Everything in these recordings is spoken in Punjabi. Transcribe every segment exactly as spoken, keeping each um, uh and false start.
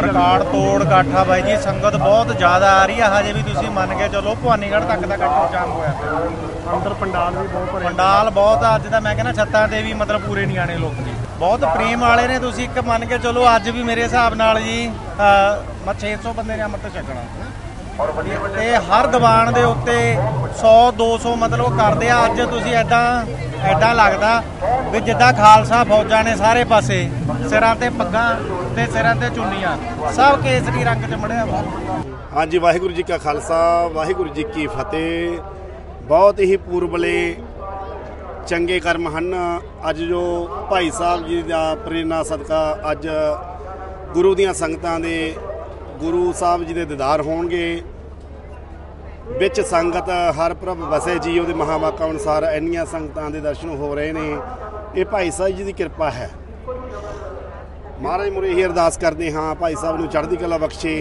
रिकॉर्ड तोड़ इकट्ठ आ बाई जी, संगत बहुत ज़्यादा आ रही है। हजे भी तुसीं मन के चलो भवानीगढ़ तक का इकट्ठ जाम होया अंदर पंडाल भी बहुत पंडाल बहुत अज तो मैं कहना छत्तां ते भी मतलब पूरे नहीं आने लोग जी, बहुत प्रेम वाले ने। तुसीं एक मन के चलो अज भी मेरे हिसाब नाल जी मैं छे सौ बंदे ने अमृत छकना ते हर दीवान दे उत्ते सौ दो सौ मतलब करते आ। अज तुसीं ऐदां ऐदां लगदा भी जिद्दां खालसा फौजां ने सारे पासे सिरां ते पग्गां ते सिरां ते चुन्नियां सब केसरी रंग च मढ़िया वा। हाँ जी, वाहिगुरू जी का खालसा वाहिगुरू जी की फतेह। बहुत ही पूर्वले चंगे कर्म हैं। अज जो भाई साहब जी का प्रेरणा सदका अज गुरु दियां संगतां दे गुरु साहब जी के दीदार होणगे। विच संगत हर प्रभ वसे जी उहदे महावाका अनुसार इन्नियां संगतां दे दर्शन हो रहे हैं। ये भाई साहब जी की किरपा है। महाराज मुरे यही अरदास करते हाँ भाई साहब नूं चढ़दी कला बख्शे,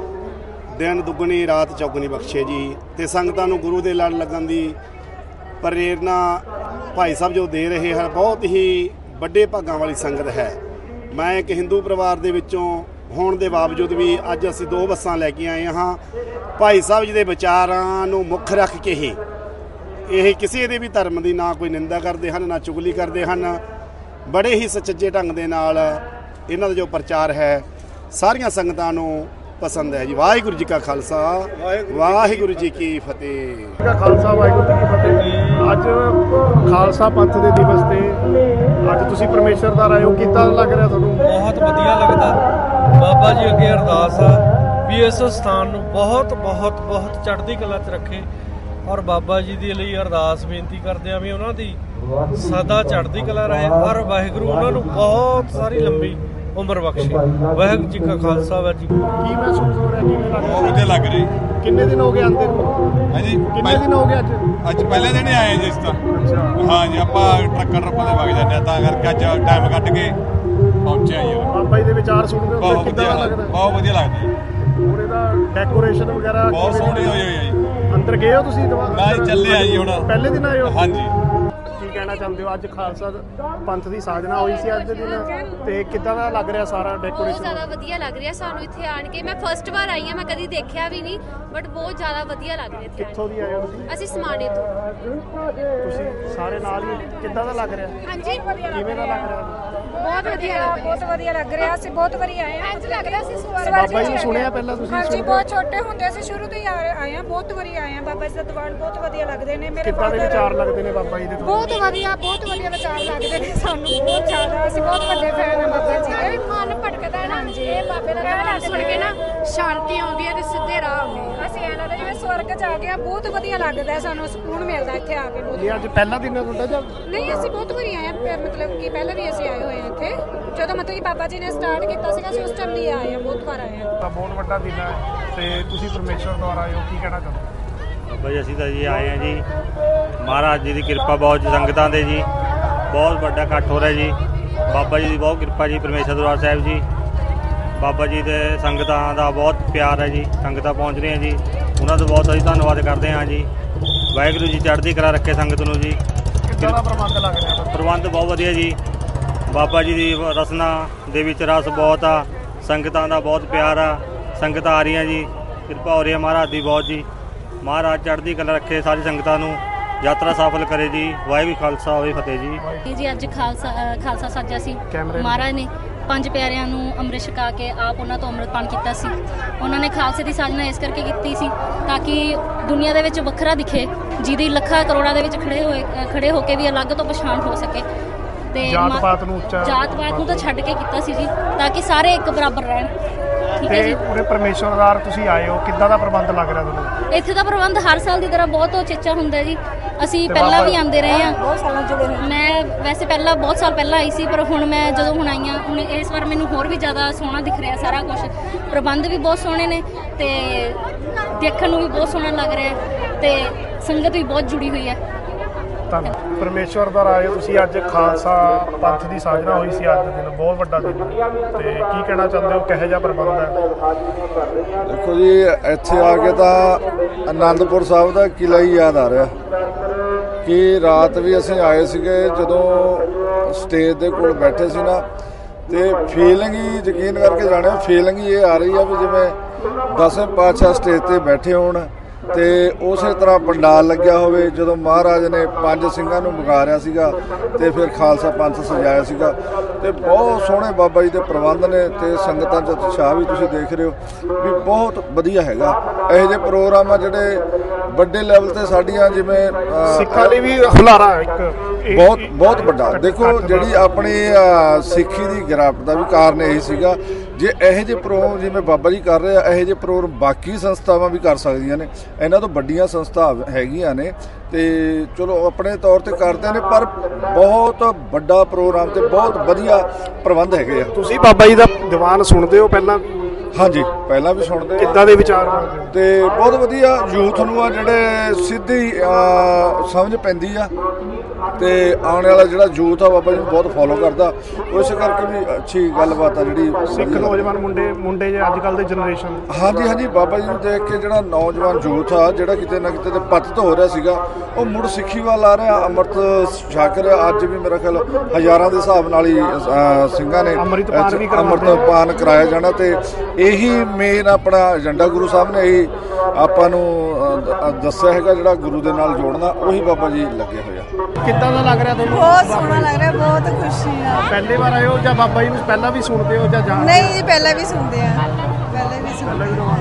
दिन दुगनी रात चौगनी बख्शे जी, ते संगतां नूं गुरु दे लड़ लगन दी प्रेरणा भाई साहब जो दे रहे हैं। बहुत ही वड्डे भागां वाली संगत है। मैं एक हिंदू परिवार दे विचों होण दे बावजूद भी अज असीं दो बसां लैके आए हाँ। भाई साहब जी के विचारां नूं मुख रख के ही ये किसी दे भी धर्म की ना कोई निंदा करते हैं ना चुगली करते हैं। बड़े ही सचज्जे ढंग दे नाल इन्हां दा जो प्रचार है सारियां संगतां नूं पसंद है जी। वाहिगुरू जी का खालसा वाहिगुरू जी की फतेह। खालसा वाहिगुरू जी की फतेह। अज खालसा पंथ के दिवस से अज तुसीं परमेश्वर दा आए हो, किद्दां लग रहा तुहानूं? बहुत वधिया लगदा। बाबा जी अगे अरदास आ भी इस स्थान नूं बहुत बहुत बहुत चढ़दी कला च रखे और बाबा जी दे लई अरदास बेनती करदे आ भी उन्हां दी सदा चढ़दी कला रहे और वाहिगुरू उन्हां नूं बहुत सारी लंबी उम्र बख्शे। वाहिगुरू जी का खालसा वाहिगुरू जी की महसूस हो रहा है? बहुत वधिया लग रही। किन्ने दिन हो गए आंदे नूं? हाँ जी, किन्ने दिन हो गए अज? अज पहले दिन ही आए जी। इस तरह हाँ जी, आप ट्रक्कर ट्रप्पां दे वग जाने तां करके अज टाइम कट के पहुंचे आई। बाबा जी दे विचार सुनदे हो बहुत किद्दां वधिया लगदा? बहुत वधिया लगदा। पूरे दा डेकोरेशन वगैरह बहुत सोहनी होई होई है जी। अंदर गए हो तुसीं? ना जी, चले आ जी हुण। पहले दिन आए हो? हाँ जी। की कहना चाहते हो? अज खालसा पंथ की साधना हुई सी अज दे दिन ते किद्दां दा लग रहा सारा डेकोरेशन? बहुत ज़्यादा वधिया लग रहा सानू इत्थे आण के। मैं फर्स्ट बार आई हां, मैं कदी देखिया भी नहीं, बट बहुत ज़्यादा वधिया लग रहा इत्थे। कित्थों दी आए हो तुसीं? ਅਸੀਂ ਸਮਾਣੇ ਤੋਂ। ਤੁਸੀਂ ਸਾਰੇ ਨਾਲ ਹੀ ਕਿੱਦਾਂ ਦਾ ਲੱਗ ਰਿਹਾ? ਹਾਂਜੀ, ਕਿਵੇਂ ਦਾ ਲੱਗ ਰਿਹਾ? ਬਹੁਤ ਵਧੀਆ ਲੱਗ ਬਹੁਤ ਵਧੀਆ ਲੱਗ ਰਿਹਾ। ਅਸੀਂ ਬਹੁਤ ਵਾਰੀ ਆਏ ਹਾਂ। ਇੰਜ ਲੱਗ ਰਿਹਾ ਸੀ ਸਵਰਗ ਬਾਬਾ ਜੀ ਨੂੰ ਸੁਣਿਆ ਪਹਿਲਾਂ ਤੁਸੀਂ? ਹਾਂਜੀ, ਬਹੁਤ ਛੋਟੇ ਹੁੰਦੇ ਅਸੀਂ ਸ਼ੁਰੂ ਤੋਂ ਹੀ ਆ- ਆਏ ਹਾਂ, ਬਹੁਤ ਵਾਰੀ ਆਏ ਹਾਂ। ਬਾਬਾ ਜੀ ਦਾ ਦੀਵਾਨ ਬਹੁਤ ਵਧੀਆ ਲੱਗਦੇ ਨੇ। ਮੇਰੇ ਕਿੱਦਾਂ ਦੇ ਵਿਚਾਰ ਲੱਗਦੇ ਨੇ ਬਾਬਾ ਜੀ ਦੇ? ਬਹੁਤ ਵਧੀਆ ਬਹੁਤ ਵਧੀਆ ਵਿਚਾਰ ਲੱਗਦੇ ਨੇ ਸਾਨੂੰ, ਬਹੁਤ ਜ਼ਿਆਦਾ। ਅਸੀਂ ਬਹੁਤ ਵੱਡੇ ਫੈਨ ਹਾਂ ਬਾਬਾ ਜੀ ਦੇ। ਮਨ ਭਟਕਦਾ ਹੈ ਨਾ, ਇਹ ਬਾਬੇ ਦਾ ਨਾਮ ਸੁਣ ਕੇ ਨਾ ਸ਼ਾਂਤੀ ਆਉਂਦੀ ਹੈ ਤੇ ਸਿੱਧੇ ਰਾਹ ਆਉਂਦੇ। ਅਸੀਂ ਇਹਨਾਂ ਦਾ ਜਿਵੇਂ ਸਵਰਗ 'ਚ ਆ ਗਏ ਹਾਂ। ਬਹੁਤ ਵਧੀਆ ਲੱਗਦਾ ਸਾਨੂੰ, ਸਕੂਨ ਮਿਲਦਾ ਇੱਥੇ ਆ ਕੇ ਬਹੁਤ। ਇਹ ਅੱਜ ਪਹਿਲਾ ਦਿਨ ਹੈ ਤੁਹਾਡਾ ਜਾਂ? ਨਹੀਂ, ਅਸੀਂ ਬਹੁਤ ਵਾਰੀ ਆਏ ਹਾਂ, ਮਤਲਬ ਕਿ ਪਹਿਲਾਂ ਵੀ ਅਸੀਂ ਆਏ ਹੋਏ ਹਾਂ ਇੱਥੇ। ਜਦੋਂ ਮਤਲਬ ਕਿ ਬਾਬਾ ਜੀ ਨੇ ਸਟਾਰਟ ਕੀਤਾ ਸੀਗਾ ਅਸੀਂ ਉਸ ਟਾਈਮ ਲਈ ਆਏ ਹਾਂ, ਬਹੁਤ ਵਾਰ ਆਏ ਹਾਂ। ਤਾਂ ਬਹੁਤ ਵੱਡਾ ਦਿਨ ਹੈ ਤੇ ਤੁਸੀਂ ਪਰਮੇਸ਼ਵਰ ਦੁਆਰਾ ਆਏ ਹੋ, ਕੀ ਕਹਿਣਾ ਚਾਹੁੰਦੇ? ਬਾਬਾ ਜੀ ਅਸੀਂ ਤਾਂ ਜੀ ਆਏ ਹਾਂ ਜੀ, ਮਹਾਰਾਜ ਜੀ ਦੀ ਕਿਰਪਾ ਬਹੁਤ ਸੰਗਤਾਂ ਦੇ ਜੀ, ਬਹੁਤ ਵੱਡਾ ਇਕੱਠ ਹੋ ਰਿਹਾ ਜੀ। ਬਾਬਾ ਜੀ ਦੀ ਬਹੁਤ ਕਿਰਪਾ ਜੀ, ਪਰਮੇਸ਼ਰ ਦਰਬਾਰ ਸਾਹਿਬ ਜੀ। ਬਾਬਾ ਜੀ ਦੇ ਸੰਗਤਾਂ ਦਾ ਬਹੁਤ ਪਿਆਰ ਹੈ ਜੀ, ਸੰਗਤਾਂ ਪਹੁੰਚ ਰਹੀਆਂ ਜੀ, ਉਹਨਾਂ ਦਾ ਬਹੁਤ ਅਸੀਂ ਧੰਨਵਾਦ ਕਰਦੇ ਹਾਂ ਜੀ। ਵਾਹਿਗੁਰੂ ਜੀ ਚੜ੍ਹਦੀ ਕਲਾ ਰੱਖੇ ਸੰਗਤ ਨੂੰ ਜੀ। ਕਿੱਦਾਂ ਦਾ ਪ੍ਰਬੰਧ ਲੱਗ ਰਿਹਾ? ਪ੍ਰਬੰਧ ਬਹੁਤ ਵਧੀਆ ਜੀ। ਬਾਬਾ ਜੀ ਦੀ ਰਸਨਾ ਦੇ ਵਿੱਚ ਰਸ ਬਹੁਤ ਆ, ਸੰਗਤਾਂ ਦਾ ਬਹੁਤ ਪਿਆਰ ਆ, ਸੰਗਤਾਂ ਆ ਰਹੀਆਂ ਜੀ, ਕਿਰਪਾ ਹੋ ਰਹੀ ਹੈ ਮਹਾਰਾਜ ਦੀ ਬਹੁਤ ਜੀ। ਮਹਾਰਾਜ ਚੜ੍ਹਦੀ ਕਲਾ ਰੱਖੇ ਸਾਰੀ ਸੰਗਤਾਂ ਨੂੰ, ਯਾਤਰਾ ਸਫਲ ਕਰੇ ਜੀ। ਵਾਹਿਗੁਰੂ ਖਾਲਸਾ ਹੋਵੇ ਫਤਿਹ ਜੀ। ਜੀ ਅੱਜ ਖਾਲਸਾ ਖਾਲਸਾ ਸਾਜਿਆ ਸੀ। ਮਹਾਰਾਜ ਨੇ ਪੰਜ ਪਿਆਰਿਆਂ ਨੂੰ ਅੰਮ੍ਰਿਤ ਛਕਾ ਕੇ ਆਪ ਉਹਨਾਂ ਤੋਂ ਅੰਮ੍ਰਿਤਪਾਨ ਕੀਤਾ ਸੀ। ਉਹਨਾਂ ਨੇ ਖਾਲਸੇ ਦੀ ਸਾਜਨਾ ਇਸ ਕਰਕੇ ਕੀਤੀ ਸੀ ਤਾਂ ਕਿ ਦੁਨੀਆ ਦੇ ਵਿੱਚ ਵੱਖਰਾ ਦਿਖੇ, ਜਿਹਦੀ ਲੱਖਾਂ ਕਰੋੜਾਂ ਦੇ ਵਿੱਚ ਖੜੇ ਹੋਏ ਖੜੇ ਹੋ ਕੇ ਵੀ ਅਲੱਗ ਤੋਂ ਪਛਾਣ ਹੋ ਸਕੇ। ਤੇ ਜਾਤ ਪਾਤ ਨੂੰ ਉੱਚਾ ਜਾਤ ਪਾਤ ਨੂੰ ਤਾਂ ਛੱਡ ਕੇ ਕੀਤਾ ਸੀ ਜੀ, ਤਾਂ ਕਿ ਸਾਰੇ ਇੱਕ ਬਰਾਬਰ ਰਹਿਣ। ਠੀਕ ਹੈ ਜੀ। ਪੂਰੇ ਪਰਮੇਸ਼ਵਰਦਾਰ ਤੁਸੀਂ ਆਏ ਹੋ, ਕਿੱਦਾਂ ਦਾ ਪ੍ਰਬੰਧ ਲੱਗ ਰਿਹਾ ਤੁਹਾਨੂੰ? ਇੱਥੇ ਦਾ ਪ੍ਰਬੰਧ ਹਰ ਸਾਲ ਦੀ ਤਰ੍ਹਾਂ ਬਹੁਤ ਉਚੇਚਾ ਹੁੰਦਾ ਜੀ। ਅਸੀਂ ਪਹਿਲਾਂ ਵੀ ਆਉਂਦੇ ਰਹੇ ਹਾਂ, ਬਹੁਤ ਸਾਲਾਂ ਜੁੜੇ ਹੋਏ। ਮੈਂ ਵੈਸੇ ਪਹਿਲਾਂ ਬਹੁਤ ਸਾਲ ਪਹਿਲਾਂ ਆਈ ਸੀ, ਪਰ ਹੁਣ ਮੈਂ ਜਦੋਂ ਹੁਣ ਆਈ ਹਾਂ ਹੁਣ ਇਸ ਵਾਰ ਮੈਨੂੰ ਹੋਰ ਵੀ ਜ਼ਿਆਦਾ ਸੋਹਣਾ ਦਿਖ ਰਿਹਾ ਸਾਰਾ ਕੁਛ। ਪ੍ਰਬੰਧ ਵੀ ਬਹੁਤ ਸੋਹਣੇ ਨੇ ਤੇ ਦੇਖਣ ਨੂੰ ਵੀ ਬਹੁਤ ਸੋਹਣਾ ਲੱਗ ਰਿਹਾ ਤੇ ਸੰਗਤ ਵੀ ਬਹੁਤ ਜੁੜੀ ਹੋਈ ਹੈ। ਧੰਨਵਾਦ। ਪਰਮੇਸ਼ਵਰ ਦਾ ਰਾਜ ਤੁਸੀਂ ਅੱਜ ਖਾਲਸਾ ਪੰਥ ਦੀ ਸਾਜਨਾ ਹੋਈ ਸੀ ਅੱਜ ਦੇ ਦਿਨ, ਬਹੁਤ ਵੱਡਾ ਦਿਨ, ਤੇ ਕੀ ਕਹਿਣਾ ਚਾਹੁੰਦੇ ਹੋ? ਕਿਹੋ ਜਿਹਾ ਪ੍ਰਬੰਧ ਹੈ? ਦੇਖੋ ਜੀ, ਇੱਥੇ ਆ ਕੇ ਤਾਂ ਆਨੰਦਪੁਰ ਸਾਹਿਬ ਦਾ ਕਿਲ੍ਹਾ ਹੀ ਯਾਦ ਆ ਰਿਹਾ ਕਿ ਰਾਤ ਵੀ ਅਸੀਂ ਆਏ ਸੀਗੇ, ਜਦੋਂ ਸਟੇਜ ਦੇ ਕੋਲ ਬੈਠੇ ਸੀ ਨਾ ਤੇ ਫੀਲਿੰਗ ਹੀ ਯਕੀਨ ਕਰਕੇ ਜਾਣਿਓ, ਫੀਲਿੰਗ ਹੀ ਇਹ ਆ ਰਹੀ ਆ ਵੀ ਜਿਵੇਂ ਦਸਵੇਂ ਪਾਤਸ਼ਾਹ ਸਟੇਜ ਤੇ ਬੈਠੇ ਹੋਣ ਤੇ ਉਸੇ ਤਰ੍ਹਾਂ ਪੰਡਾਲ ਲੱਗਿਆ ਹੋਵੇ। ਜਦੋਂ ਮਹਾਰਾਜ ਨੇ ਪੰਜ ਸਿੰਘਾਂ ਨੂੰ ਵਿਗਾਰਿਆ ਸੀਗਾ ਤੇ ਫਿਰ ਖਾਲਸਾ ਪੰਥ ਸਜਾਇਆ ਸੀਗਾ ਤੇ ਬਹੁਤ ਸੋਹਣੇ ਬਾਬਾ ਜੀ ਦੇ ਪ੍ਰਬੰਧ ਨੇ ਤੇ ਸੰਗਤਾਂ 'ਚ ਉਤਸ਼ਾਹ ਵੀ ਤੁਸੀਂ ਦੇਖ ਰਹੇ ਹੋ ਵੀ ਬਹੁਤ ਵਧੀਆ ਹੈਗਾ। ਇਹੋ ਜਿਹੇ ਪ੍ਰੋਗਰਾਮ ਆ ਜਿਹੜੇ ਵੱਡੇ ਲੈਵਲ ਤੇ ਸਾਡੀਆਂ ਜਿਵੇਂ ਸਿੱਖਾਂ ਲਈ ਵੀ ਹੁਲਾਰਾ ਇੱਕ ਬਹੁਤ ਬਹੁਤ ਵੱਡਾ। ਦੇਖੋ ਜਿਹੜੀ ਆਪਣੀ ਸਿੱਖੀ ਦੀ ਗਿਰਾਵਟ ਦਾ ਵੀ ਕਾਰਨ ਇਹੀ ਸੀਗਾ, ਜੇ ਇਹੋ ਜਿਹੇ ਪ੍ਰੋਗਰਾਮ ਜਿਵੇਂ ਬਾਬਾ ਜੀ ਕਰ ਰਹੇ ਆ ਇਹੋ ਜਿਹੇ ਪ੍ਰੋਗਰਾਮ ਬਾਕੀ ਸੰਸਥਾਵਾਂ ਵੀ ਕਰ ਸਕਦੀਆਂ ਨੇ। ਇਹਨਾਂ ਤੋਂ ਵੱਡੀਆਂ ਸੰਸਥਾ ਹੈਗੀਆਂ ਨੇ ਤੇ ਚਲੋ ਆਪਣੇ ਤੌਰ ਤੇ ਕਰਦੇ ਨੇ, ਪਰ ਬਹੁਤ ਵੱਡਾ ਪ੍ਰੋਗਰਾਮ ਤੇ ਬਹੁਤ ਵਧੀਆ ਪ੍ਰਬੰਧ ਹੈਗੇ ਆ। ਤੁਸੀਂ ਬਾਬਾ ਜੀ ਦਾ ਦੀਵਾਨ ਸੁਣਦੇ ਹੋ ਪਹਿਲਾਂ? ਹਾਂਜੀ, ਪਹਿਲਾਂ ਵੀ ਸੁਣਦੇ। ਕਿੱਦਾਂ ਦੇ ਵਿਚਾਰ ਤੇ ਬਹੁਤ ਵਧੀਆ। ਯੂਥ ਨੂੰ ਆ ਜਿਹੜੇ ਸਿੱਧੀ ਸਮਝ ਪੈਂਦੀ ਆ ਤੇ ਆਉਣ ਵਾਲਾ ਜਿਹੜਾ ਯੂਥ ਆ ਬਾਬਾ ਜੀ ਨੂੰ ਬਹੁਤ ਫੋਲੋ ਕਰਦਾ, ਉਸ ਕਰਕੇ ਵੀ ਅੱਛੀ ਗੱਲਬਾਤ ਆ ਜਿਹੜੀ ਸਿੱਖ ਨੌਜਵਾਨ ਮੁੰਡੇ ਮੁੰਡੇ ਜੇ ਅੱਜ ਕੱਲ੍ਹ ਦੇ ਜਨਰੇਸ਼ਨ। ਹਾਂਜੀ ਹਾਂਜੀ, ਬਾਬਾ ਜੀ ਨੂੰ ਦੇਖ ਕੇ ਜਿਹੜਾ ਨੌਜਵਾਨ ਯੂਥ ਆ ਜਿਹੜਾ ਕਿਤੇ ਨਾ ਕਿਤੇ ਤੇ ਪਤਿਤ ਹੋ ਰਿਹਾ ਸੀਗਾ ਉਹ ਮੁੜ ਸਿੱਖੀ ਵੱਲ ਆ ਰਿਹਾ, ਅੰਮ੍ਰਿਤ ਛਕ ਰਿਹਾ। ਅੱਜ ਵੀ ਮੇਰਾ ਖਿਆਲ ਹਜ਼ਾਰਾਂ ਦੇ ਹਿਸਾਬ ਨਾਲ ਹੀ ਸਿੰਘਾਂ ਨੇ ਅੰਮ੍ਰਿਤ ਪਾਨ ਕਰਾਇਆ ਜਾਣਾ ਤੇ ਇਹੀ ਮੇਨ ਆਪਣਾ ਏਜੰਡਾ ਗੁਰੂ ਸਾਹਿਬ ਨੇ ਇਹੀ ਆਪਾਂ ਨੂੰ ਦੱਸਿਆ ਹੈਗਾ, ਜਿਹੜਾ ਗੁਰੂ ਦੇ ਨਾਲ ਜੋੜਨਾ ਉਹੀ ਬਾਬਾ ਜੀ ਲੱਗੇ ਹੋਏ ਆ। ਕਿੱਦਾਂ ਦਾ ਲੱਗ ਰਿਹਾ ਤੁਹਾਨੂੰ? ਬਹੁਤ ਸੋਹਣਾ ਲੱਗ ਰਿਹਾ, ਬਹੁਤ ਖੁਸ਼ੀ ਆ। ਪਹਿਲੀ ਵਾਰ ਆਏ ਹੋ ਜਾਂ ਬਾਬਾ ਜੀ ਨੂੰ ਪਹਿਲਾਂ ਵੀ ਸੁਣਦੇ ਹੋ ਜਾਂ ਜਾਣਦੇ? ਨਹੀਂ ਜੀ, ਪਹਿਲਾਂ ਵੀ ਸੁਣਦੇ ਆ, ਪਹਿਲਾਂ ਵੀ ਸੁਣਦੇ ਆ।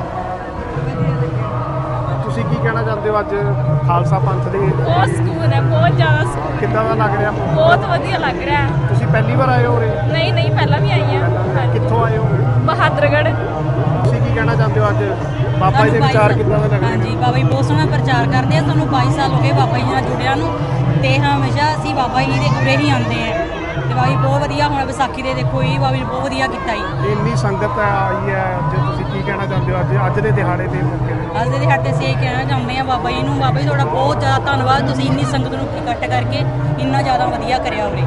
ਤੁਸੀਂ ਕੀ ਕਹਿਣਾ ਚਾਹੁੰਦੇ ਹੋ ਅੱਜ ਖਾਲਸਾ ਪੰਥ ਦੇ? ਬਹੁਤ ਸਕੂਨ ਹੈ, ਬਹੁਤ ਜ਼ਿਆਦਾ ਸਕੂਨ। ਕਿੱਦਾਂ ਦਾ ਲੱਗ ਰਿਹਾ? ਬਹੁਤ ਵਧੀਆ ਲੱਗ ਰਿਹਾ। ਤੁਸੀਂ ਪਹਿਲੀ ਵਾਰ ਆਏ ਹੋ ਉਰੇ? ਨਹੀਂ ਨਹੀਂ, ਪਹਿਲਾਂ ਵੀ ਆਈ ਹਾਂ। ਕਿੱਥੋਂ ਆਏ ਹੋ? ਬਹਾਦਰਗੜ੍ਹ। ਤੁਸੀਂ ਕੀ ਕਹਿਣਾ ਚਾਹੁੰਦੇ ਹੋ ਅੱਜ ਬਾਬਾ ਜੀ ਦੇ ਵਿਚਾਰ ਕਿੱਦਾਂ ਦੇ ਲੱਗਦੇ? ਹਾਂਜੀ, ਬਾਬਾ ਜੀ ਬਹੁਤ ਸੋਹਣਾ ਪ੍ਰਚਾਰ ਕਰਦੇ ਆ। ਸਾਨੂੰ ਬਾਈ ਸਾਲ ਹੋ ਗਏ ਬਾਬਾ ਜੀ ਨਾਲ ਜੁੜਿਆ ਨੂੰ ਤੇ ਹਮੇਸ਼ਾ ਅਸੀਂ ਬਾਬਾ ਜੀ ਦੇ ਉਰੇ ਹੀ ਆਉਂਦੇ ਆ ਤੇ ਬਾਬਾ ਜੀ ਬਹੁਤ ਵਧੀਆ। ਹੁਣ ਵਿਸਾਖੀ ਦੇ ਦੇਖੋ ਇਹ ਬਾਬਾ ਜੀ ਬਹੁਤ ਵਧੀਆ ਕੀਤਾ ਜੀ। ਇੰਨੀ ਸੰਗਤ ਆਈ ਹੈ, ਜੇ ਤੁਸੀਂ ਕੀ ਕਹਿਣਾ ਚਾਹੁੰਦੇ ਹੋ ਅੱਜ ਅੱਜ ਦੇ ਦਿਹਾੜੇ ਦੇ ਮੌਕੇ ਤੇ? ਅੱਜ ਦੇ ਦਿਹਾੜੇ ਤੇ ਅਸੀਂ ਇਹ ਕਹਿਣਾ ਚਾਹੁੰਦੇ ਆ ਬਾਬਾ ਜੀ ਨੂੰ, ਬਾਬਾ ਜੀ ਤੁਹਾਡਾ ਬਹੁਤ ਜ਼ਿਆਦਾ ਧੰਨਵਾਦ, ਤੁਸੀਂ ਇੰਨੀ ਸੰਗਤ ਨੂੰ ਇਕੱਠ ਕਰਕੇ ਇੰਨਾ ਜ਼ਿਆਦਾ ਵਧੀਆ ਕਰਿਆ ਉਰੇ।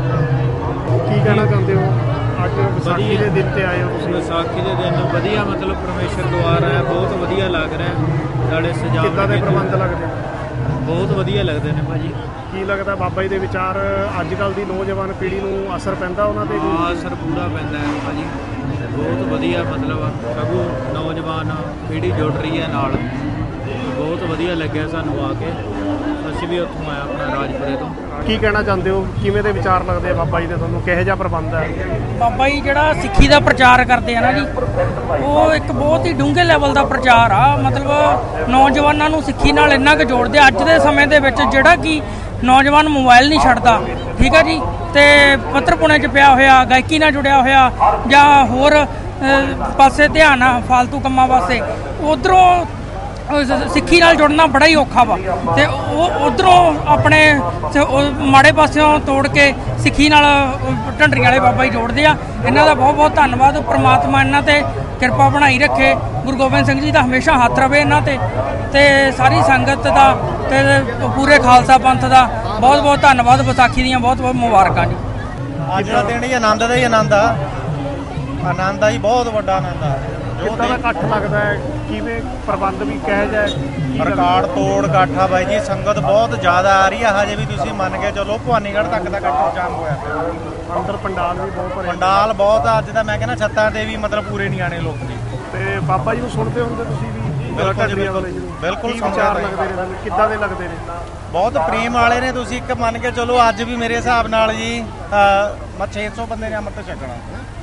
ਕੀ ਕਹਿਣਾ ਚਾਹੁੰਦੇ ਹੋ ਅੱਜ ਵਿਸਾਖੀ ਦੇ ਦਿਨ ਤੇ ਆਏ ਹੋ ਤੁਸੀਂ? ਵਿਸਾਖੀ ਦੇ ਦਿਨ ਵਧੀਆ, ਮਤਲਬ ਪਰਮੇਸ਼ਰ ਦੁਆਰ ਹੈ, ਬਹੁਤ ਵਧੀਆ ਲੱਗ ਰਿਹਾ। ਸਾਡੇ ਸਜਾਵਟ ਕਿੱਦਾਂ ਦੇ ਪ੍ਰਬੰਧ ਲੱਗਦੇ? ਬਹੁਤ ਵਧੀਆ ਲੱਗਦੇ ਨੇ ਭਾਜੀ। ਕੀ ਲੱਗਦਾ ਬਾਬਾ ਜੀ ਦੇ ਵਿਚਾਰ ਅੱਜ ਕੱਲ੍ਹ ਦੀ ਨੌਜਵਾਨ ਪੀੜ੍ਹੀ ਨੂੰ ਅਸਰ ਪੈਂਦਾ ਉਹਨਾਂ ਤੇ? ਹਾਂ, ਅਸਰ ਪੂਰਾ ਪੈਂਦਾ ਹੈ ਭਾਜੀ, ਬਹੁਤ ਵਧੀਆ। ਮਤਲਬ ਸਗੋਂ ਨੌਜਵਾਨ ਪੀੜ੍ਹੀ ਜੁੜ ਰਹੀ ਹੈ ਨਾਲ, ਬਹੁਤ ਵਧੀਆ ਲੱਗਿਆ ਸਾਨੂੰ ਆ ਕੇ। ਅਸੀਂ ਵੀ ਉੱਥੋਂ ਆਏ ਆਪਣਾ ਰਾਜਪੁਰੇ ਤੋਂ। ਕੀ ਕਹਿਣਾ ਚਾਹੁੰਦੇ ਹੋ, ਕਿਵੇਂ ਦੇ ਵਿਚਾਰ ਲੱਗਦੇ ਆ ਬਾਬਾ ਜੀ ਦੇ ਤੁਹਾਨੂੰ? ਕਿਹੋ ਜਿਹਾ ਪ੍ਰਬੰਧ ਹੈ? ਬਾਬਾ ਜੀ ਜਿਹੜਾ ਸਿੱਖੀ ਦਾ ਪ੍ਰਚਾਰ ਕਰਦੇ ਆ ਨਾ ਜੀ, ਉਹ ਇੱਕ ਬਹੁਤ ਹੀ ਡੂੰਘੇ ਲੈਵਲ ਦਾ ਪ੍ਰਚਾਰ ਆ। ਮਤਲਬ ਨੌਜਵਾਨਾਂ ਨੂੰ ਸਿੱਖੀ ਨਾਲ ਇੰਨਾ ਕੁ ਜੋੜਦੇ ਆ। ਅੱਜ ਦੇ ਸਮੇਂ ਦੇ ਵਿੱਚ ਜਿਹੜਾ ਕਿ ਨੌਜਵਾਨ ਮੋਬਾਈਲ ਨਹੀਂ ਛੱਡਦਾ, ਠੀਕ ਹੈ ਜੀ, ਤੇ ਪੱਤਰ ਪੁਣੇ 'ਚ ਪਿਆ ਹੋਇਆ, ਗਾਇਕੀ ਨਾਲ ਜੁੜਿਆ ਹੋਇਆ ਜਾਂ ਹੋਰ ਪਾਸੇ ਧਿਆਨ ਆ ਫਾਲਤੂ ਕੰਮਾਂ ਵਾਸਤੇ, ਉਧਰੋਂ ਸਿੱਖੀ ਨਾਲ ਜੁੜਨਾ ਬੜਾ ਹੀ ਔਖਾ ਵਾ ਤੇ ਉਹ ਉਧਰੋਂ ਆਪਣੇ ਮਾੜੇ ਪਾਸਿਓਂ ਤੋੜ ਕੇ ਸਿੱਖੀ ਨਾਲ ਢੰਡਰੀਆਂ ਵਾਲੇ ਬਾਬਾ ਜੀ ਜੋੜਦੇ ਆ। ਇਹਨਾਂ ਦਾ ਬਹੁਤ ਬਹੁਤ ਧੰਨਵਾਦ। ਪ੍ਰਮਾਤਮਾ ਇਹਨਾਂ ਤੇ ਕਿਰਪਾ ਬਣਾਈ ਰੱਖੇ। ਗੁਰੂ ਗੋਬਿੰਦ ਸਿੰਘ ਜੀ ਦਾ ਹਮੇਸ਼ਾ ਹੱਥ ਰਵੇ ਇਹਨਾਂ ਤੇ ਤੇ ਸਾਰੀ ਸੰਗਤ ਦਾ ਤੇ ਪੂਰੇ ਖਾਲਸਾ ਪੰਥ ਦਾ ਬਹੁਤ ਬਹੁਤ ਧੰਨਵਾਦ। ਵਿਸਾਖੀ ਦੀਆਂ ਬਹੁਤ ਬਹੁਤ ਮੁਬਾਰਕਾਂ ਜੀ। ਅੱਜ ਦਾ ਦਿਨ ਹੀ ਆਨੰਦ ਦਾ ਹੀ ਆਨੰਦ ਆ, ਆਨੰਦ ਆ ਜੀ, ਬਹੁਤ ਵੱਡਾ ਆਨੰਦ ਆ। ਕਿੱਦਾਂ ਦਾ ਇਕੱਠ ਲੱਗਦਾ ਹੈ? ਕਿਵੇਂ ਪ੍ਰਬੰਧ ਵੀ ਕਹਿ ਜਾਏ? ਰਿਕਾਰਡ ਤੋੜ ਇਕੱਠ ਆ ਬਾਈ ਜੀ, ਸੰਗਤ ਬਹੁਤ ਜ਼ਿਆਦਾ ਆ ਰਹੀ ਆ। ਹਜੇ ਵੀ ਤੁਸੀਂ ਮੰਨ ਕੇ ਚਲੋ ਭਵਾਨੀਗੜ੍ਹ ਤੱਕ ਦਾ ਇਕੱਠ ਜਾਮ ਹੋਇਆ ਪਿਆ। ਅੰਦਰ ਪੰਡਾਲ ਵੀ ਬਹੁਤ ਭਰੇ। ਪੰਡਾਲ ਬਹੁਤ ਆ। ਅੱਜ ਦਾ ਮੈਂ ਕਹਿੰਦਾ ਛੱਤਾਂ ਤੇ ਵੀ ਮਤਲਬ ਪੂਰੇ ਨਹੀਂ ਆਣੇ ਲੋਕ ਜੀ। ਤੇ ਬਾਬਾ ਜੀ ਨੂੰ ਸੁਣਦੇ ਹੁੰਦੇ ਤੁਸੀਂ ਵੀ? ਬਿਲਕੁਲ ਜੀ, ਬਿਲਕੁਲ ਬਿਲਕੁਲ। ਵਿਚਾਰ ਲੱਗਦੇ ਨੇ ਤੁਹਾਨੂੰ? ਕਿੱਦਾਂ ਦੇ ਲੱਗਦੇ ਨੇ? ਬਹੁਤ ਪ੍ਰੇਮ ਵਾਲੇ ਨੇ। ਤੁਸੀਂ ਇੱਕ ਮੰਨ ਕੇ ਚਲੋ ਅੱਜ ਵੀ ਮੇਰੇ ਹਿਸਾਬ ਨਾਲ ਜੀ ਮੈਂ ਛੇ ਸੌ ਬੰਦੇ ਨੇ ਅੰਮ੍ਰਿਤ ਛਕਣਾ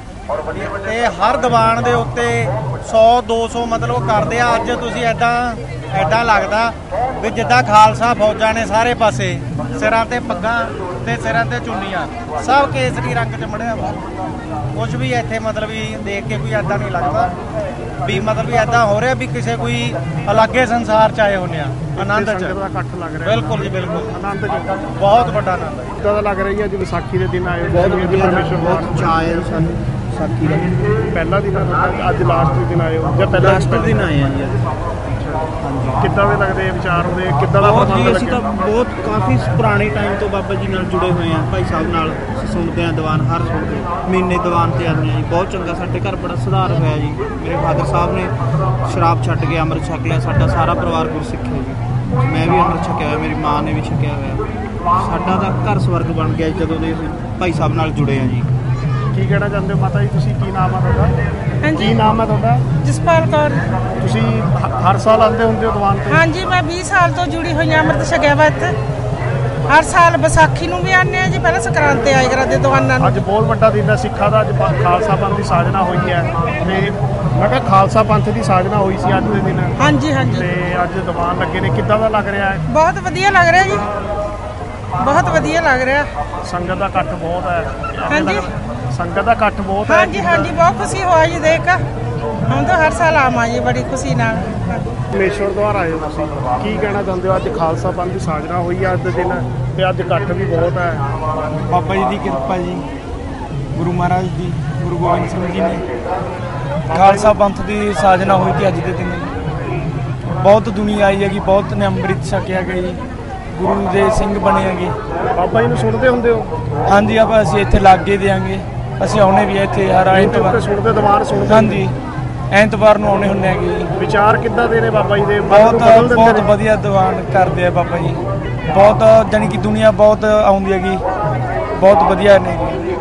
ਤੇ ਹਰ ਦੀਵਾਨ ਦੇ ਉੱਤੇ ਸੌ ਦੋ ਸੌ ਮਤਲਬ ਕਰਦੇ ਆ। ਅੱਜ ਤੁਸੀਂ ਐਦਾਂ ਐਦਾਂ ਲੱਗਦਾ ਵੀ ਜਿੱਦਾਂ ਖਾਲਸਾ ਫੌਜਾਂ ਨੇ ਸਾਰੇ ਪਾਸੇ ਸਿਰਾਂ ਤੇ ਪੱਗਾਂ ਤੇ ਸਿਰਾਂ ਤੇ ਚੁੰਨੀਆਂ ਸਭ ਕੇਸਰੀ ਰੰਗ 'ਚ ਮੜਿਆ ਵਾ। ਕੁਛ ਵੀ ਇੱਥੇ ਮਤਲਬ ਵੀ ਦੇਖ ਕੇ ਕੋਈ ਐਦਾਂ ਨਹੀਂ ਲੱਗਦਾ ਵੀ ਮਤਲਬ ਵੀ ਐਦਾਂ ਹੋ ਰਿਹਾ ਵੀ ਕਿਸੇ ਕੋਈ ਅਲੱਗੇ ਸੰਸਾਰ 'ਚ ਆਏ ਹੁੰਦੇ ਆ। ਆਨੰਦ 'ਚ ਇਕੱਠ ਲੱਗ ਰਿਹਾ। ਬਿਲਕੁਲ ਜੀ, ਬਿਲਕੁਲ ਆਨੰਦ 'ਚ ਬਹੁਤ ਵੱਡਾ ਆਨੰਦ ਹੈ। ਕਿੱਦਾਂ ਦਾ ਲੱਗ ਰਹੀ ਹੈ ਅੱਜ ਵਿਸਾਖੀ ਦੇ ਦਿਨ ਆਏ? ਬਹੁਤ ਵਧੀਆ, ਬਹੁਤ ਚਾਅ ਹੈ ਸਾਨੂੰ ਵਿਸਾਖੀ ਦਾ। ਪਹਿਲਾ ਦਿਨ ਅੱਜ ਲਾਸਟ ਦਿਨ ਆਏ ਹੋ ਜਾਂ ਪਹਿਲਾਂ ਲਾਸਟ ਦਿਨ ਆਏ ਆ ਜੀ ਅੱਜ? ਕਿੱਦਾਂ ਦੇ ਲੱਗਦੇ ਵਿਚਾਰ ਉਹਦੇ? ਕਿੱਦਾਂ ਦਾ ਪ੍ਰਬੰਧ ਲੱਗਿਆ? ਅਸੀਂ ਤਾਂ ਬਹੁਤ ਕਾਫੀ ਪੁਰਾਣੇ ਟਾਈਮ ਤੋਂ ਬਾਬਾ ਜੀ ਨਾਲ ਜੁੜੇ ਹੋਏ ਆ। ਭਾਈ ਸਾਹਿਬ ਨਾਲ ਸੁਣਦੇ ਆ ਦੀਵਾਨ, ਹਰ ਸੁਣਦੇ ਮਹੀਨੇ ਦੀਵਾਨ ਤੇ ਆਉਂਦੇ ਆ ਜੀ। ਬਹੁਤ ਚੰਗਾ, ਸਾਡੇ ਘਰ ਬੜਾ ਸੁਧਾਰ ਹੋਇਆ ਜੀ। ਮੇਰੇ ਫਾਦਰ ਸਾਹਿਬ ਨੇ ਸ਼ਰਾਬ ਛੱਡ ਕੇ ਅੰਮ੍ਰਿਤ ਛਕ ਲਿਆ। ਸਾਡਾ ਸਾਰਾ ਪਰਿਵਾਰ ਗੁਰਸਿੱਖ ਹੈ ਜੀ। ਮੈਂ ਵੀ ਅੰਮ੍ਰਿਤ ਛਕਿਆ ਹੋਇਆ, ਮੇਰੀ ਮਾਂ ਨੇ ਵੀ ਛਕਿਆ ਹੋਇਆ। ਸਾਡਾ ਤਾਂ ਘਰ ਸਵਰਗ ਬਣ ਗਿਆ ਜਦੋਂ ਦੇ ਅਸੀਂ ਭਾਈ ਸਾਹਿਬ ਨਾਲ ਜੁੜੇ ਆ ਜੀ। ਕੀ ਕਹਿਣਾ ਚਾਹੁੰਦੇ ਹੋ ਮਾਤਾ ਜੀ ਤੁਸੀਂ? ਕੀ ਨਾਮ ਹੈ ਤੁਹਾਡਾ? ਹਾਂਜੀ ਕੀ ਨਾਮ ਹੈ ਤੁਹਾਡਾ? ਜਸਪਾਲ ਕੌਰ। ਤੁਸੀਂ ਹ- ਹਰ ਸਾਲ ਆਉਂਦੇ ਹੁੰਦੇ ਹੋ ਦੀਵਾਨ ਤੇ? ਹਾਂਜੀ ਮੈਂ ਵੀਹ ਸਾਲ ਤੋਂ ਜੁੜੀ ਹੋਈ ਹਾਂ, ਅੰਮ੍ਰਿਤ ਛਕਿਆ ਵਾ ਇੱਥੇ। ਹਰ ਸਾਲ ਵਿਸਾਖੀ ਨੂੰ ਵੀ ਆਉਂਦੇ ਆ ਜੀ, ਪਹਿਲਾਂ ਸੰਕਰਾਂਤ ਤੇ ਆਏ ਕਰਦੇ ਦੀਵਾਨਾਂ ਨੂੰ। ਅੱਜ ਬਹੁਤ ਵੱਡਾ ਦਿਨ ਹੈ ਸਿੱਖਾਂ ਦਾ, ਅੱਜ ਪਾ- ਖਾਲਸਾ ਪੰਥ ਦੀ ਸਾਜਨਾ ਹੋਈ ਹੈ ਤੇ ਮੈਂ ਕਿਹਾ ਖਾਲਸਾ ਪੰਥ ਦੀ ਸਾਜਨਾ ਹੋਈ ਸੀ ਅੱਜ ਦੇ ਦਿਨ। ਹਾਂਜੀ ਹਾਂਜੀ। ਤੇ ਅੱਜ ਦੀਵਾਨ ਲੱਗੇ ਨੇ, ਕਿੱਦਾਂ ਦਾ ਲੱਗ ਰਿਹਾ ਹੈ? ਬਹੁਤ ਵਧੀਆ ਲੱਗ ਰਿਹਾ ਜੀ, ਬਹੁਤ ਵਧੀਆ ਲੱਗ ਰਿਹਾ। ਸੰਗਤ ਦਾ ਇਕੱਠ ਬਹੁਤ ਹੈ। ਹਾਂਜੀ ਸੰਗਤ ਦਾ ਇਕੱਠ ਬਹੁਤ ਹੈ। ਹਾਂਜੀ ਹਾਂਜੀ ਬਹੁਤ ਖੁਸ਼ੀ ਹੋਈ ਜੀ ਦੇਖ ਕੇ। हम तो हर साल आवां जी बड़ी खुशी नाल। ਪਰਮੇਸ਼ਵਰ ਦੁਆਰ ਆਏ ਹੋ ਤੁਸੀਂ, ਕੀ ਕਹਿਣਾ ਚਾਹੁੰਦੇ ਹੋ? ਅੱਜ ਖਾਲਸਾ ਪੰਥ ਦੀ ਸਾਜਨਾ ਹੋਈ ਹੈ ਅੱਜ ਦੇ ਦਿਨ ਤੇ ਅੱਜ ਇਕੱਠ ਵੀ ਬਹੁਤ ਹੈ। ਬਾਬਾ ਜੀ ਦੀ ਕਿਰਪਾ ਜੀ, ਗੁਰੂ ਮਹਾਰਾਜ ਦੀ, ਗੁਰੂ ਗੋਬਿੰਦ ਸਿੰਘ ਜੀ ਨੇ ਖਾਲਸਾ ਪੰਥ ਦੀ ਸਾਜਨਾ ਹੋਈ ਸੀ ਅੱਜ ਦੇ ਦਿਨ। ਬਹੁਤ ਦੁਨੀਆ ਆਈ ਹੈਗੀ, ਬਹੁਤ ਨੇ ਅੰਮ੍ਰਿਤ ਛਕਿਆ ਗਿਆ ਜੀ, ਗੁਰੂ ਦੇ ਸਿੰਘ ਬਣੇ ਹੈਗੇ। ਬਾਬਾ ਜੀ ਨੂੰ ਸੁਣਦੇ ਹੁੰਦੇ ਹੋ? ਹਾਂਜੀ ਆਪਾਂ ਅਸੀਂ ਇੱਥੇ ਲਾਗੇ ਦਿਆਂਗੇ, ਅਸੀਂ ਆਉਣੇ ਵੀ ਇੱਥੇ ਹਰ ਐਤਵਾਰ ਸੁਣਦੇ ਦੀਵਾਨ ਸੁਣਦੇ? ਹਾਂਜੀ ਐਤਵਾਰ ਨੂੰ ਆਉਣੇ ਹੁੰਦੇ ਹੈਗੇ ਜੀ। ਵਿਚਾਰ ਕਿੱਦਾਂ ਦੇ ਨੇ ਬਾਬਾ ਜੀ ਦੇ? ਬਹੁਤ ਬਹੁਤ ਵਧੀਆ ਦੀਵਾਨ ਕਰਦੇ ਆ ਬਾਬਾ ਜੀ, ਬਹੁਤ ਜਾਣੀ ਕਿ ਦੁਨੀਆ ਬਹੁਤ ਆਉਂਦੀ ਹੈਗੀ, ਬਹੁਤ ਵਧੀਆ ਨੇ।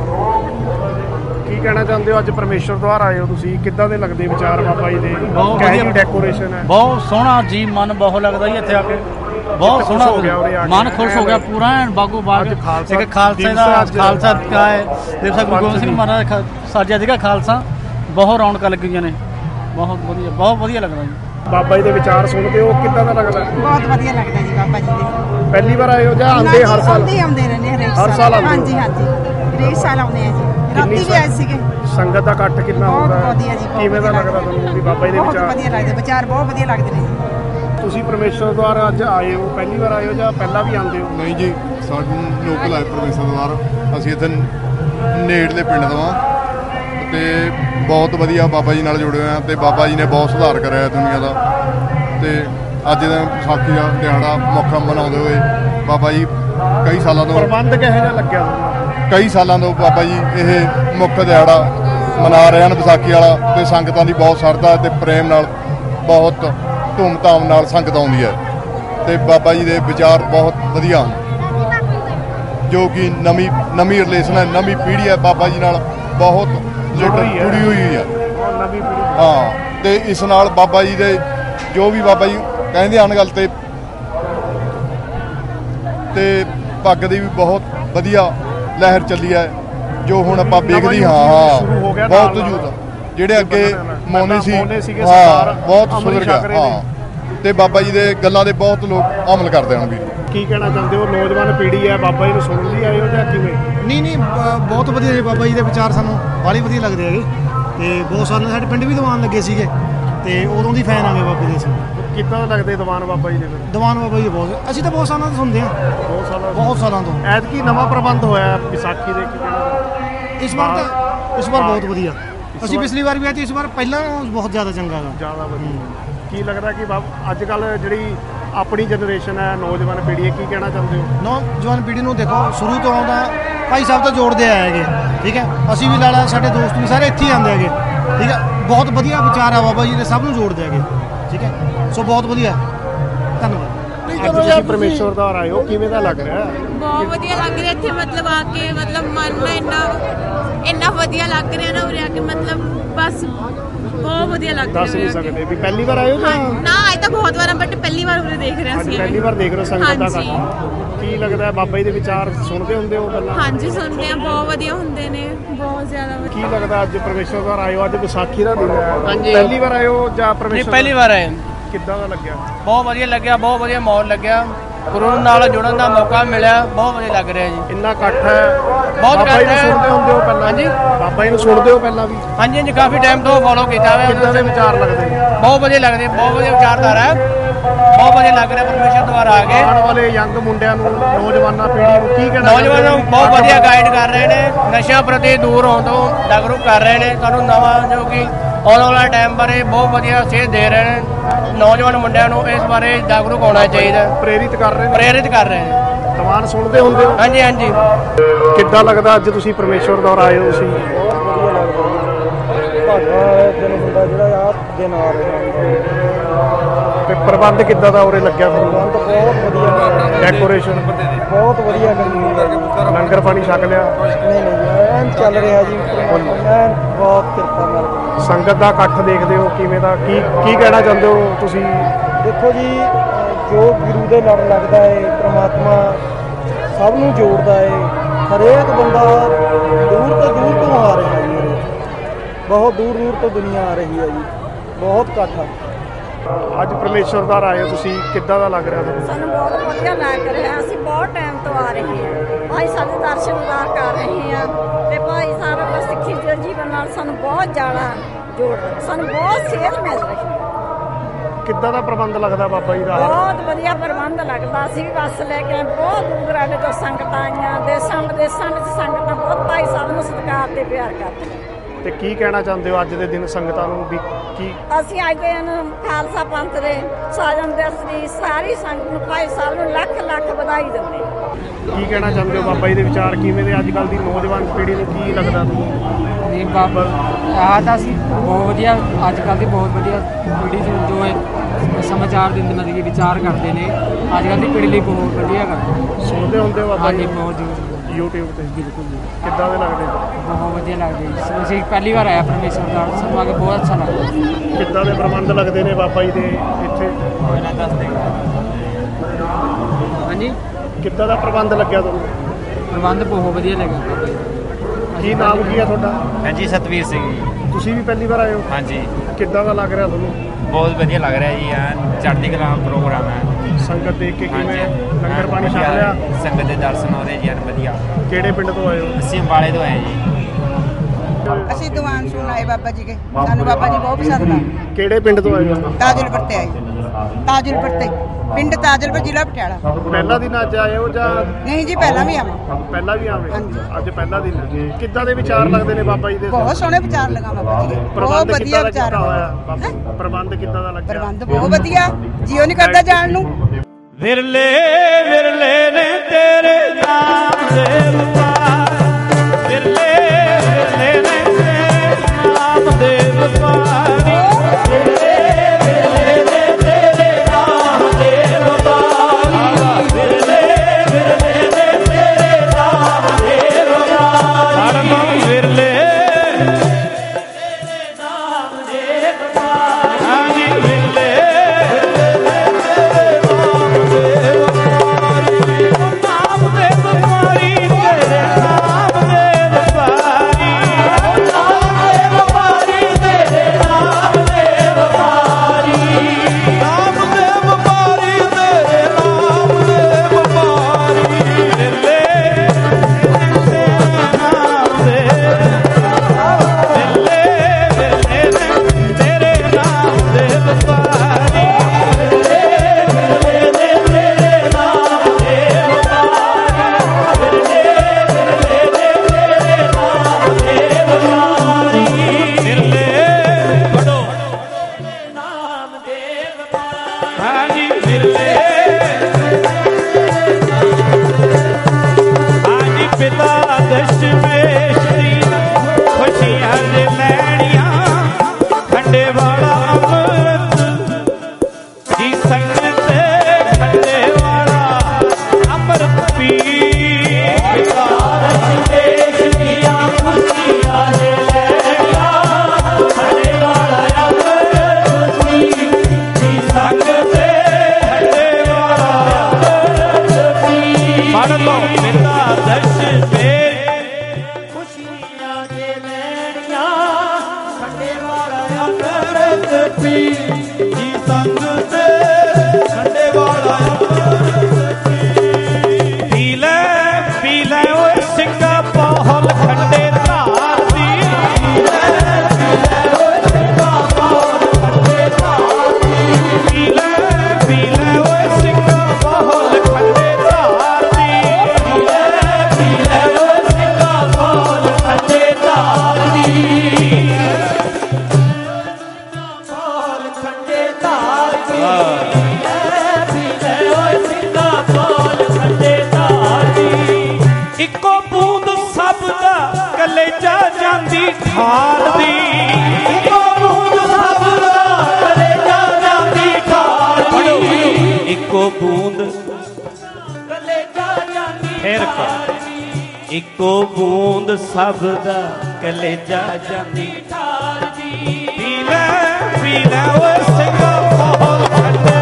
ਕੀ ਕਹਿਣਾ ਚਾਹੁੰਦੇ ਹੋ? ਅੱਜ ਪਰਮੇਸ਼ਵਰ ਦੁਆਰ ਆਏ ਹੋ ਤੁਸੀਂ, ਕਿੱਦਾਂ ਦੇ ਲੱਗਦੇ ਵਿਚਾਰ ਬਾਬਾ ਜੀ ਦੇ? ਬਹੁਤ ਕਿਹੜੀ ਵਧੀਆ ਡੈਕੋਰੇਸ਼ਨ ਹੈ? ਬਹੁਤ ਸੋਹਣਾ ਜੀ, ਮਨ ਬਹੁਤ ਲੱਗਦਾ ਜੀ ਇੱਥੇ ਆ ਕੇ, ਬਹੁਤ ਸੋਹਣਾ ਹੋ ਗਿਆ ਉਰੇ ਆ ਕੇ। ਮਨ ਖੁਸ਼ ਹੋ ਗਿਆ ਪੂਰਾ ਐਨ ਬਾਗੋ ਬਾਗ। ਇੱਕ ਖਾਲਸੇ ਦਾ ਖਾਲਸਾ ਕਾ ਹੈ ਦਿਵਸ ਗੁਰੂ ਗੋਬਿੰਦ ਸਿੰਘ ਮਹਾਰਾਜ ਸਾਜਿਆ ਸੀਗਾ ਖਾਲਸਾ। ਬਹੁਤ ਰੌਣਕਾਂ ਲੱਗੀਆਂ ਨੇ, ਬਹੁਤ ਵਧੀਆ, ਬਹੁਤ ਵਧੀਆ ਲੱਗਦਾ ਜੀ। ਬਾਬਾ ਜੀ ਦੇ ਵਿਚਾਰ ਸੁਣਦੇ ਹੋ, ਕਿੱਦਾਂ ਦਾ ਲੱਗਦਾ? ਬਹੁਤ ਵਧੀਆ ਲੱਗਦਾ ਜੀ ਬਾਬਾ ਜੀ ਦੇ। ਪਹਿਲੀ ਵਾਰ ਆਏ ਹੋ ਜਾਂ ਆਉਂਦੇ ਹਰ ਸਾਲ? ਆਉਂਦੇ ਆਉਂਦੇ ਰਹਿੰਦੇ ਹਰੇਕ ਹਰ ਸਾਲ ਆਉਂਦੇ? ਹਾਂਜੀ ਹਾਂਜੀ ਹਰੇਕ ਸਾਲ ਆਉਂਦੇ ਆ ਜੀ। ਰਾਤੀ ਵੀ ਆਏ ਸੀਗੇ। ਸੰਗਤ ਦਾ ਇਕੱਠ ਕਿੰਨਾ ਹੁੰਦਾ? ਬਹੁਤ ਵਧੀਆ ਜੀ, ਬਹੁਤ ਕਿਵੇਂ ਦਾ ਵਧੀਆ ਲੱਗਦਾ ਤੁਹਾਨੂੰ ਵੀ ਬਾਬਾ ਜੀ ਦੇ ਬਹੁਤ ਵਿਚਾਰ? ਵਧੀਆ ਲੱਗਦੇ ਵਿਚਾਰ, ਬਹੁਤ ਵਧੀਆ ਲੱਗਦੇ ਨੇ ਜੀ। ਤੁਸੀਂ ਪਰਮੇਸ਼ਵਰ ਦੁਆਰ ਅੱਜ ਆਏ ਹੋ, ਪਹਿਲੀ ਵਾਰ ਆਏ ਹੋ ਜਾਂ ਪਹਿਲਾਂ ਵੀ ਆਉਂਦੇ ਹੋ? ਨਹੀਂ ਜੀ, ਸਾਨੂੰ ਲੋਕਲ ਆਏ ਪਰਮੇਸ਼ਵਰ ਦੁਆਰ। ਅਸੀਂ ਇੱਥੇ ਨੇੜਲੇ ਪਿੰਡ ਤੋਂ ਹਾਂ ਤੇ ਬਹੁਤ ਵਧੀਆ ਬਾਬਾ ਜੀ ਨਾਲ ਜੁੜੇ ਹੋਏ ਹਾਂ ਤੇ ਬਾਬਾ ਜੀ ਨੇ ਬਹੁਤ ਸੁਧਾਰ ਕਰਿਆ ਦੁਨੀਆ ਦਾ। ਤੇ ਅੱਜ ਦਾ ਵਿਸਾਖੀ ਦਾ ਦਿਹਾੜਾ ਮੌਕਾ ਮਨਾਉਂਦੇ ਹੋਏ ਬਾਬਾ ਜੀ ਕਈ ਸਾਲਾਂ ਤੋਂ ਪ੍ਰਬੰਧ ਕਿਹੋ ਜਿਹਾ ਲੱਗਿਆ ਤੁਹਾਨੂੰ? ਕਈ ਸਾਲਾਂ ਤੋਂ ਬਾਬਾ ਜੀ ਇਹ ਮੁੱਖ ਦਿਹਾੜਾ ਮਨਾ ਰਹੇ ਹਨ ਵਿਸਾਖੀ ਵਾਲਾ, ਤੇ ਸੰਗਤਾਂ ਦੀ ਬਹੁਤ ਸ਼ਰਧਾ ਤੇ ਪ੍ਰੇਮ ਨਾਲ ਬਹੁਤ ਧੂਮ-ਧਾਮ ਨਾਲ ਸੰਗਤ ਆਉਂਦੀ ਹੈ ਤੇ ਬਾਬਾ ਜੀ ਦੇ ਵਿਚਾਰ ਬਹੁਤ ਵਧੀਆ ਹਨ, ਜੋ ਕਿ ਨਵੀਂ ਨਵੀਂ ਰਿਲੇਸ਼ਨ ਹੈ, ਨਵੀਂ ਪੀੜ੍ਹੀ ਹੈ ਬਾਬਾ ਜੀ ਨਾਲ ਬਹੁਤ ਜੁੜੀ ਹੋਈ ਹੈ। ਹਾਂ, ਤੇ ਇਸ ਨਾਲ ਬਾਬਾ ਜੀ ਦੇ ਜੋ ਵੀ ਬਾਬਾ ਜੀ ਕਹਿੰਦੇ ਹਨ ਗੱਲ ਤੇ ਤੇ ਪੱਗ ਦੀ ਵੀ ਬਹੁਤ ਵਧੀਆ ਲਹਿਰ ਚੱਲੀ ਹੈ, ਜੋ ਹੁਣ ਆਪਾਂ ਵੇਖਦੇ ਹਾਂ। ਹਾਂ ਬਹੁਤ ਯੂਥ ਜਿਹੜੇ ਅੱਗੇ ਮੌਨੇ ਸੀ, ਹਾਂ ਬਹੁਤ ਸੁਧਰ ਗਿਆ। ਹਾਂ, ਤੇ ਬਾਬਾ ਜੀ ਦੇ ਗੱਲਾਂ ਦੇ ਬਹੁਤ ਲੋਕ ਅਮਲ ਕਰਦੇ ਹਨ। ਵੀ ਕੀ ਕਹਿਣਾ ਚਾਹੁੰਦੇ ਹੋ? ਨੌਜਵਾਨ ਪੀੜ੍ਹੀ ਹੈ, ਬਾਬਾ ਜੀ ਨੂੰ ਸੁਣਨ ਲਈ ਆਏ ਹੋ ਜਾਂ ਕਿਵੇਂ? ਨਹੀਂ ਨਹੀਂ ਬ- ਬਹੁਤ ਵਧੀਆ ਜੀ, ਬਾਬਾ ਜੀ ਦੇ ਵਿਚਾਰ ਸਾਨੂੰ ਬਾਹਲੀ ਵਧੀਆ ਲੱਗਦੇ ਹੈਗੇ ਤੇ ਬਹੁਤ ਸਾਲਾਂ ਸਾਡੇ ਪਿੰਡ ਵੀ ਦੀਵਾਨ ਲੱਗੇ ਸੀਗੇ ਤੇ ਉਦੋਂ ਦੀ ਫੈਨ ਆਗੇ ਬਾਬੇ ਦੇ ਅਸੀਂ। ਕਿੱਦਾਂ ਲੱਗਦੇ ਦੀਵਾਨ ਬਾਬਾ ਜੀ ਦੇ? ਫਿਰ ਦੀਵਾਨ ਬਾਬਾ ਜੀ ਦੇ ਬਹੁਤ, ਅਸੀਂ ਤਾਂ ਬਹੁਤ ਸਾਲਾਂ ਤੋਂ ਸੁਣਦੇ ਹਾਂ, ਬਹੁਤ ਸਾਲਾਂ ਬਹੁਤ ਸਾਲਾਂ ਤੋਂ। ਐਤਕੀ ਨਵਾਂ ਪ੍ਰਬੰਧ ਹੋਇਆ ਵਿਸਾਖੀ ਦੇ, ਕੀ ਕਹਿਣਾ? ਇਸ ਵਾਰ ਤਾਂ ਇਸ ਵਾਰ ਬਹੁਤ ਵਧੀਆ। ਅਸੀਂ ਪਿਛਲੀ ਵਾਰ ਵੀ ਆਏ ਤੇ ਇਸ ਵਾਰ ਪਹਿਲਾਂ ਬਹੁਤ ਜ਼ਿਆਦਾ ਚੰਗਾ ਗਾ। ਜ਼ਿਆਦਾ ਵਧੀਆ। ਕੀ ਲੱਗਦਾ ਕਿ ਅੱਜ ਕੱਲ੍ਹ ਜਿਹੜੀ ਆਪਣੀ ਜਨਰੇਸ਼ਨ ਹੈ, ਨੌਜਵਾਨ ਪੀੜ੍ਹੀ ਹੈ, ਕੀ ਕਹਿਣਾ ਚਾਹੁੰਦੇ ਹੋ? ਨੌਜਵਾਨ ਪੀੜ੍ਹੀ ਨੂੰ ਦੇਖੋ, ਸ਼ੁਰੂ ਤੋਂ ਆਉਂਦਾ ਭਾਈ ਸਾਹਿਬ ਤਾਂ ਜੋੜਦੇ ਆਏ ਹੈਗੇ, ਠੀਕ ਹੈ। ਅਸੀਂ ਵੀ ਲਾਲਾ, ਸਾਡੇ ਦੋਸਤ ਵੀ ਸਾਰੇ ਇੱਥੇ ਹੀ ਆਉਂਦੇ ਹੈਗੇ, ਠੀਕ ਹੈ। ਬਹੁਤ ਵਧੀਆ ਵਿਚਾਰ ਆ ਬਾਬਾ ਜੀ ਦੇ, ਸਭ ਨੂੰ ਜੋੜਦੇ ਹੈਗੇ, ਠੀਕ ਹੈ। ਸੋ ਬਹੁਤ ਵਧੀਆ, ਧੰਨਵਾਦ। ਅੱਜ ਤੁਸੀਂ ਪਰਮੇਸ਼ਵਰ ਦੁਆਰ ਆਏ ਹੋ, ਕਿਵੇਂ ਦਾ ਲੱਗ ਰਿਹਾ? ਬਹੁਤ ਵਧੀਆ ਲੱਗ ਰਿਹਾ ਇੱਥੇ, ਮਤਲਬ ਆ ਕੇ ਮਤਲਬ ਮਨ ਨਾ ਇੰਨਾ ਇੰਨਾ ਵਧੀਆ ਲੱਗ ਰਿਹਾ ਨਾ ਉਰੇ ਆ ਕੇ, ਮਤਲਬ ਬਸ ਬਹੁਤ ਵਧੀਆ ਲੱਗ ਰਿਹਾ। ਦੱਸ ਨਹੀਂ ਸਕਦੇ ਵੀ ਪਹਿਲੀ ਵਾਰ ਆਏ ਹੋ ਜਾਂ? ਨਾ ਆਏ ਤਾਂ ਬਹੁਤ ਵਾਰ, ਬਟ ਪਹਿਲੀ ਵਾਰ ਉਰੇ ਦੇਖ ਰਹੇ ਸੀ। ਪਹਿਲੀ ਵਾਰ ਦੇਖ ਰਹੇ ਹੋ ਸੰਗਤ ਦਾ ਇਕੱਠ। ਕੀ ਲੱਗਦਾ ਬਾਬਾ ਜੀ ਦੇ ਵਿਚਾਰ ਸੁਣਦੇ ਹੁੰਦੇ ਹੋ ਪਹਿਲਾਂ? ਹਾਂਜੀ ਸੁਣਦੇ ਆ, ਬਹੁਤ ਵਧੀਆ ਹੁੰਦੇ ਨੇ, ਬਹੁਤ ਜ਼ਿਆਦਾ ਵਧੀਆ। ਕੀ ਲੱਗਦਾ ਅੱਜ ਪਰਮੇਸ਼ਵਰ ਦੁਆਰ ਆਏ ਹੋ, ਅੱਜ ਵਿਸਾਖੀ ਦਾ ਦਿਨ ਹੈ, ਪਹਿਲੀ ਵਾਰ ਆਏ ਹੋ ਜਾਂ ਪਰਮੇਸ਼ਵਰ? ਪਹਿਲੀ ਵਾਰ ਆਏ। ਕਿੱਦਾਂ ਦਾ ਲੱਗਿਆ? ਬਹੁਤ ਵਧੀਆ ਲੱਗਿਆ, ਬਹੁਤ ਵਧੀਆ ਮਾਹੌਲ ਲੱਗਿਆ, ਗੁਰੂ ਨਾਲ ਜੁੜਨ ਦਾ ਮੌਕਾ ਮਿਲਿਆ, ਬਹੁਤ ਵਧੀਆ ਲੱਗ ਰਿਹਾ ਜੀ। ਇੰਨਾ ਇਕੱਠ ਹੈ, ਬਹੁਤ ਬਾਬਾ ਜੀ ਨੂੰ ਇਕੱਠ ਹੈ। ਸੁਣਦੇ ਹੁੰਦੇ ਹੋ ਪਹਿਲਾਂ? ਹਾਂਜੀ, ਬਾਬਾ ਜੀ ਨੂੰ ਸੁਣਦੇ ਹੋ ਪਹਿਲਾਂ ਵੀ? ਹਾਂਜੀ ਹਾਂਜੀ, ਕਾਫੀ ਟਾਈਮ ਤੋਂ ਫੋਲੋ ਕੀਤਾ ਹੋਇਆ। ਕਿੱਦਾਂ ਦੇ ਵਿਚਾਰ ਲੱਗਦੇ? ਬਹੁਤ ਵਧੀਆ ਲੱਗਦੇ, ਬਹੁਤ ਵਧੀਆ ਵਿਚਾਰਧਾਰਾ ਹੈ, ਬਹੁਤ ਵਧੀਆ ਲੱਗ ਰਿਹਾ ਪਰਮੇਸ਼ਰ ਦੁਆਰਾ ਆ ਕੇ। ਆਉਣ ਵਾਲੇ ਯੰਗ ਮੁੰਡਿਆਂ ਨੂੰ, ਨੌਜਵਾਨਾਂ ਪੀੜ੍ਹੀ ਨੂੰ ਕੀ ਕਹਿਣਾ? ਨੌਜਵਾਨਾਂ ਨੂੰ ਬਹੁਤ ਵਧੀਆ ਗਾਈਡ ਕਰ ਰਹੇ ਨੇ, ਨਸ਼ਿਆਂ ਪ੍ਰਤੀ ਦੂਰ ਹੋਣ ਤੋਂ ਜਾਗਰੂਕ ਕਰ ਰਹੇ ਨੇ ਸਾਨੂੰ, ਨਵਾਂ ਜੋ ਕਿ ਆਉਣ ਵਾਲਾ ਟਾਈਮ ਬਾਰੇ ਬਹੁਤ ਵਧੀਆ ਸੇਧ ਦੇ ਰਹੇ ਨੇ। ਨੌਜਵਾਨ ਮੁੰਡਿਆਂ ਨੂੰ ਇਸ ਬਾਰੇ ਜਾਗਰੂਕ ਹੋਣਾ ਚਾਹੀਦਾ, ਪ੍ਰੇਰਿਤ ਕਰ ਰਹੇ ਨੇ। ਪ੍ਰੇਰਿਤ ਕਰ ਰਹੇ ਨੇ। ਦੀਵਾਨ ਸੁਣਦੇ ਹੁੰਦੇ ਹੋ? ਹਾਂਜੀ ਹਾਂਜੀ। ਕਿੱਦਾਂ ਲੱਗਦਾ ਅੱਜ ਤੁਸੀਂ ਪਰਮੇਸ਼ਵਰ ਦੁਆਰ ਆਏ ਹੋ? ਤੁਸੀਂ ਦਿਨ ਹੁੰਦਾ ਜਿਹੜਾ ਆ ਦਿਨ ਆ ਰਿਹਾ ਤੇ ਪ੍ਰਬੰਧ ਕਿੱਦਾਂ ਦਾ ਉਰੇ ਲੱਗਿਆ? ਫਿਰ ਬਹੁਤ ਵਧੀਆ, ਡੈਕੋਰੇਸ਼ਨ ਬਹੁਤ ਵਧੀਆ ਕਰੀ ਲੰਗਰ ਪਾਣੀ ਛਕ ਲਿਆ? ਨਹੀਂ ਨਹੀਂ ਐਨ ਚੱਲ ਰਿਹਾ ਜੀ, ਐਨ ਬਹੁਤ ਕਿਰਪਾ ਮਿਲ ਰਹੀ। ਸੰਗਤ ਦਾ ਇਕੱਠ ਦੇਖਦੇ ਹੋ ਕਿਵੇਂ ਦਾ, ਕੀ ਕੀ ਕਹਿਣਾ ਚਾਹੁੰਦੇ ਹੋ ਤੁਸੀਂ? ਦੇਖੋ ਜੀ, ਜੋ ਗੁਰੂ ਦੇ ਲੜ ਲੱਗਦਾ ਹੈ ਪ੍ਰਮਾਤਮਾ ਸਭ ਨੂੰ ਜੋੜਦਾ ਹੈ। ਹਰੇਕ ਬੰਦਾ ਦੂਰ ਤੋਂ ਦੂਰ ਤੋਂ ਆ ਰਿਹਾ ਜੀ, ਬਹੁਤ ਦੂਰ ਦੂਰ ਤੋਂ ਦੁਨੀਆ ਆ ਰਹੀ ਹੈ ਜੀ, ਬਹੁਤ ਇਕੱਠ ਆ। ਅੱਜ ਪਰਮੇਸ਼ਵਰ ਦਾ ਆਏ ਹੋ ਤੁਸੀਂ, ਕਿੱਦਾਂ ਦਾ ਲੱਗ ਰਿਹਾ ਤੁਹਾਨੂੰ? ਸਾਨੂੰ ਬਹੁਤ ਵਧੀਆ ਲੱਗ ਰਿਹਾ। ਅਸੀਂ ਬਹੁਤ ਟਾਈਮ ਤੋਂ ਆ ਰਹੇ ਹਾਂ ਭਾਈ, ਸਾਡੇ ਦਰਸ਼ਨਦਾਰ ਕਰ ਰਹੇ ਹਾਂ ਤੇ ਭਾਈ ਸਾਹਿਬ ਸਿੱਖੀ ਦੇ ਜੀਵਨ ਨਾਲ ਸਾਨੂੰ ਬਹੁਤ ਜ਼ਿਆਦਾ ਜੋੜ, ਸਾਨੂੰ ਬਹੁਤ ਸੇਧ ਮਿਲ ਰਹੀ ਹੈ। ਕਿੱਦਾਂ ਦਾ ਪ੍ਰਬੰਧ ਲੱਗਦਾ ਬਾਬਾ ਜੀ ਦਾ? ਬਹੁਤ ਵਧੀਆ ਪ੍ਰਬੰਧ ਲੱਗਦਾ। ਅਸੀਂ ਵੀ ਬੱਸ ਲੈ ਕੇ ਬਹੁਤ ਦੂਰ ਦਰਾਡੇ ਤੋਂ ਸੰਗਤਾਂ ਆਈਆਂ, ਦੇਸ਼ਾਂ ਵਿਦੇਸ਼ਾਂ ਵਿੱਚ ਸੰਗਤਾਂ ਬਹੁਤ ਭਾਈ ਸਾਹਿਬ ਨੂੰ ਸਤਿਕਾਰ ਤੇ ਪਿਆਰ ਕਰਦੀਆਂ। ਤੇ ਕੀ ਕਹਿਣਾ ਚਾਹੁੰਦੇ ਹੋ ਅੱਜ ਦੇ ਦਿਨ ਸੰਗਤਾਂ ਨੂੰ ਵੀ? ਕੀ ਅਸੀਂ ਅੱਜ ਦੇ ਦਿਨ ਖਾਲਸਾ ਪੰਥ ਦੇ ਸਾਜਨ ਦੇ ਸ੍ਰੀ ਸਾਰੀ ਸੰਗਤ ਨੂੰ ਭਾਈ ਸਾਹਿਬ ਨੂੰ ਲੱਖ ਲੱਖ ਵਧਾਈ ਦਿੰਦੇ ਹਾਂ। ਕੀ ਕਹਿਣਾ ਚਾਹੁੰਦੇ ਹੋ ਬਾਬਾ ਜੀ ਦੇ ਵਿਚਾਰ ਕਿਵੇਂ ਦੇ ਅੱਜ ਕੱਲ੍ਹ ਦੀ ਨੌਜਵਾਨ ਪੀੜ੍ਹੀ ਨੂੰ ਕੀ ਲੱਗਦਾ ਤੁਹਾਨੂੰ? ਜੀ ਬਾਬਾ ਆਹ ਤਾਂ ਅਸੀਂ ਬਹੁਤ ਵਧੀਆ, ਅੱਜ ਕੱਲ੍ਹ ਦੀ ਬਹੁਤ ਵਧੀਆ ਪੀੜ੍ਹੀ ਜੋ ਹੈ ਸਮਾਚਾਰ ਦਿੰਦੇ, ਮਤਲਬ ਕਿ ਵਿਚਾਰ ਕਰਦੇ ਨੇ, ਅੱਜ ਕੱਲ੍ਹ ਦੀ ਪੀੜ੍ਹੀ ਲਈ ਬਹੁਤ ਵਧੀਆ ਕਰਦੇ। ਸੁਣਦੇ ਹੁੰਦੇ ਹੋ ਬਾਬਾ ਜੀ? ਬਹੁਤ ਜ਼ਰੂਰ YouTube ਤੇ। ਬਿਲਕੁਲ ਜੀ। ਕਿੱਦਾਂ ਦੇ ਲੱਗਦੇ? ਬਹੁਤ ਵਧੀਆ ਲੱਗਦੇ ਜੀ। ਅਸੀਂ ਪਹਿਲੀ ਵਾਰ ਆਇਆ ਪਰਮੇਸ਼ਵਰ ਦਾ, ਸਾਨੂੰ ਆ ਕੇ ਬਹੁਤ ਅੱਛਾ ਲੱਗਦਾ। ਕਿੱਦਾਂ ਦੇ ਪ੍ਰਬੰਧ ਲੱਗਦੇ ਨੇ ਬਾਬਾ ਜੀ ਦੇ ਇੱਥੇ? ਇਹਨਾਂ ਦੱਸ ਦੇ। ਹਾਂਜੀ, ਕਿੱਦਾਂ ਦਾ ਪ੍ਰਬੰਧ ਲੱਗਿਆ ਤੁਹਾਨੂੰ? ਪ੍ਰਬੰਧ ਬਹੁਤ ਵਧੀਆ ਲੱਗਿਆ। ਕੀ ਨਾਮ ਕੀ ਹੈ ਤੁਹਾਡਾ? ਹਾਂਜੀ, ਸਤਵੀਰ ਸਿੰਘ ਜੀ। ਤੁਸੀਂ ਵੀ ਪਹਿਲੀ ਵਾਰ ਆਏ ਹੋ? ਹਾਂਜੀ। ਕਿੱਦਾਂ ਦਾ ਲੱਗ ਰਿਹਾ ਤੁਹਾਨੂੰ? ਬਹੁਤ ਵਧੀਆ ਲੱਗ ਰਿਹਾ ਜੀ, ਐਨ ਚੜ੍ਹਦੀ ਕਲਾ ਪ੍ਰੋਗਰਾਮ ਹੈ। ਸੰਗਤ ਦੇਖ ਕੇ ਕਿਵੇਂ? ਲੰਗਰ ਪਾਣੀ ਛਕ ਲਿਆ? ਸੰਗਤ ਦੇ ਦਰਸ਼ਨ ਹੋ ਰਹੇ ਜੀ, ਐਨ ਵਧੀਆ। ਕਿਹੜੇ ਪਿੰਡ ਤੋਂ ਆਏ ਹੋ? ਅਸੀਂ ਅੰਬਾਲੇ ਤੋਂ ਆਏ ਜੀ। ਅਸੀਂ ਦੀਵਾਨ ਸੁਣਨ ਆਏ ਬਾਬਾ ਜੀ ਕੇ, ਸਾਨੂੰ ਬਾਬਾ ਜੀ ਬਹੁਤ ਪਸੰਦ ਆ। ਕਿਹੜੇ ਪਿੰਡ ਤੋਂ ਆਏ ਹੋ? ਤਾਜਲਪੁਰ ਤੇ ਆਏ। ਤਾਜਲਪੁਰ ਤੇ ਪਿੰਡ ਤਾਜਲਪੁਰ, ਜ਼ਿਲ੍ਹਾ ਪਟਿਆਲਾ। ਪਹਿਲਾ ਦਿਨ ਅੱਜ ਆਏ ਹੋ ਜਾਂ? ਨਹੀਂ ਜੀ, ਪਹਿਲਾਂ ਵੀ ਆਵਾਂ। ਪਹਿਲਾਂ ਵੀ ਆਵੇ? ਅੱਜ ਪਹਿਲਾ ਦਿਨ ਹੈ। ਕਿੱਦਾਂ ਦੇ ਵਿਚਾਰ ਲੱਗਦੇ ਨੇ ਬਾਬਾ ਜੀ ਦੇ? ਬਹੁਤ ਸੋਹਣੇ ਵਿਚਾਰ ਲਗਾ ਬਾਬਾ ਜੀ ਦੇ, ਬਹੁਤ ਵਧੀਆ ਵਿਚਾਰ ਹੋਇਆ। ਪ੍ਰਬੰਧ ਕਿੱਦਾਂ ਦਾ ਲੱਗਿਆ? ਪ੍ਰਬੰਧ ਬਹੁਤ ਵਧੀਆ, ਜੀਓ ਨਹੀਂ ਕਰਦਾ ਜਾਣ ਨੂੰ। ਵਿਰਲੇ ਵਿਰਲੇ ਨੇ ਤੇਰੇ ਨਾਮ ਦੇ ਵਪਾਰ, ਵਿਰਲੇ ਵਿਰਲੇ ਨੇ ਤੇਰੇ ਨਾਮ ਦੇ ਵਪਾਰੀ, ਵਿਰਲੇ ਵਿਰਲੇ ਨੇ ਤੇਰੇ ਨਾਮ ਦੇ ਵਪਾਰੀ, ਵਿਰਲੇ ਵਿਰਲੇ ਨੇ ਤੇਰੇ ਨਾਮ ਦੇ ਵਪਾਰੀ, ਵਿਰਲੇ ਨਾਮ ਦੇ ਵਪਾਰੀ, ਹਾਂਜੀ ਵਿਰਲੇ ਇੱਕੋ ਬੂੰਦ ਸਭ ਦਾ ਕਲੇਜਾ ਜਾਂਦੀ ਠਾਰ ਦੀ। ਪੀ ਲੈ ਪੀ ਲੈ ਓਏ ਸਿੰਘਾ ਬਹੁਤ ਠੰਡਾ,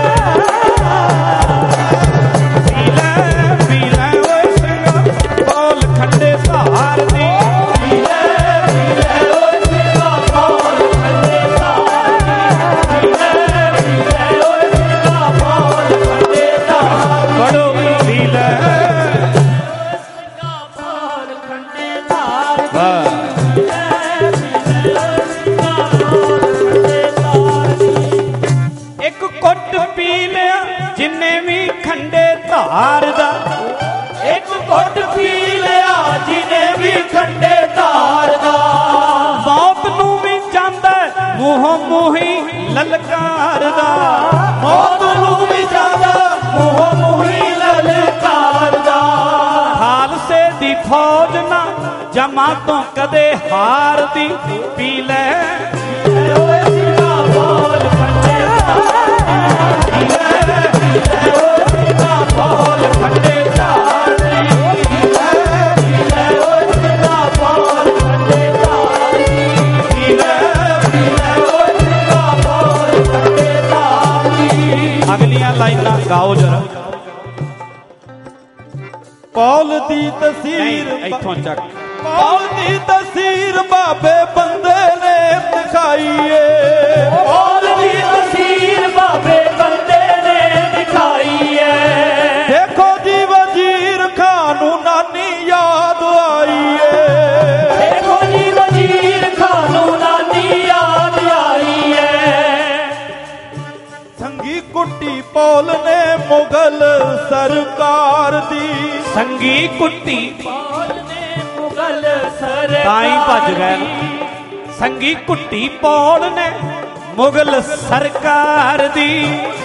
ਪੀ ਲੈ ਪੀ ਲੈ ਓਏ ਸਿੰਘਾ ਬਹੁਤ ਠੰਡੇ ਧਾਰ ਦੀ। ਪੀ ਲੈ ਪੀ ਲੈ ਓਏ ਸਿੰਘਾ ਬਹੁਤ ਠੰਡੇ ਧਾਰ ਦੀ। ਪੀ ਲੈ ਪੀ ਲੈ ਓਏ ਸਿੰਘਾ ਬਹੁਤ ਠੰਡੇ ਧਾਰ ਦੀ। ਬੜੋ ਪੀ ਲੈ ਇੱਕ ਘੁੱਟ ਪੀ ਲਿਆ ਜਿੰਨੇ ਵੀ ਖੰਡੇ ਧਾਰ ਦਾ। ਇੱਕ ਘੁੱਟ ਪੀ ਲਿਆ ਜਿੰਨੇ ਵੀ ਖੰਡੇ ਧਾਰ ਦਾ। ਮੌਤ ਨੂੰ ਵੀ ਜਾਂਦਾ ਮੂੰਹੋਂ ਮੂੰਹੀ ਲਲਕਾਰਦਾ। ਮੌਤ ਨੂੰ ਵੀ ਜਾਂਦਾ ਮੂੰਹੋਂ ਮੂੰਹੀ ਲਲਕਾਰਦਾ। ਖਾਲਸੇ ਦੀ ਫੌਜ ਨਾ ਜਮਾ ਤੋਂ ਕਦੇ ਹਾਰਦੀ। ਪੀ ਲੈ ਓਏ ਸਿੰਘਾ ਬੋਲ ਖੰਡੇ ਧਾਰ। ਪੀ ਲੈ ਪੀ ਲੈ ਓਏ ਸਿੰਘਾ ਬੋਲ ਖੰਡੇ ਧਾਰ ਦੀ। ਪੀ ਲੈ ਪੀ ਲੈ ਓਏ ਸਿੰਘਾ ਬੋਲ ਖੰਡੇ ਧਾਰ ਦੀ। ਪੀ ਲੈ ਪੀ ਲੈ ਓਏ ਸਿੰਘਾ ਬੋਲ ਖੰਡੇ ਧਾਰ ਦੀ। ਅਗਲੀਆਂ ਲਾਈਨਾਂ ਗਾਓ ਜਰਾ। ਪੌਲ ਦੀ ਤਸਵੀਰ ਇੱਥੋਂ ਚੱਕ। ਪੌਲ ਦੀ ਤਸਵੀਰ ਬਾਬੇ ਬੰਦੇ ਨੇ ਦਿਖਾਈ ਏ। ਪੌਲ ਦੀ ਤਸਵੀਰ ਬਾਬੇ ਬੰਦੇ ਨੇ ਦਿਖਾਈ ਏ। ਦੇਖੋ ਜੀ ਵਜ਼ੀਰ ਖਾਨ ਨੂੰ ਨਾਨੀ ਯਾਦ ਆਈ ਏ। ਦੇਖੋ ਜੀ ਵਜ਼ੀਰ ਖਾਨ ਨੂੰ ਨਾਨੀ ਯਾਦ ਆਈ ਏ। ਸੰਗੀ ਕੁੱਟੀ ਪੌਲ ਨੇ ਮੁਗਲ ਸਰਕਾਰ ਦੀ। ਸੰਗੀ ਕੁੱਟੀ ਪੌਲ ਨੇ ਮੁਗਲ ਸਰਕਾਰ ਤਾਂ ਹੀ ਭੱਜ ਗਏ। ਸੰਗੀ ਕੁੱਟੀ ਪੌਲ ਨੇ ਮੁਗਲ ਸਰਕਾਰ ਦੀ।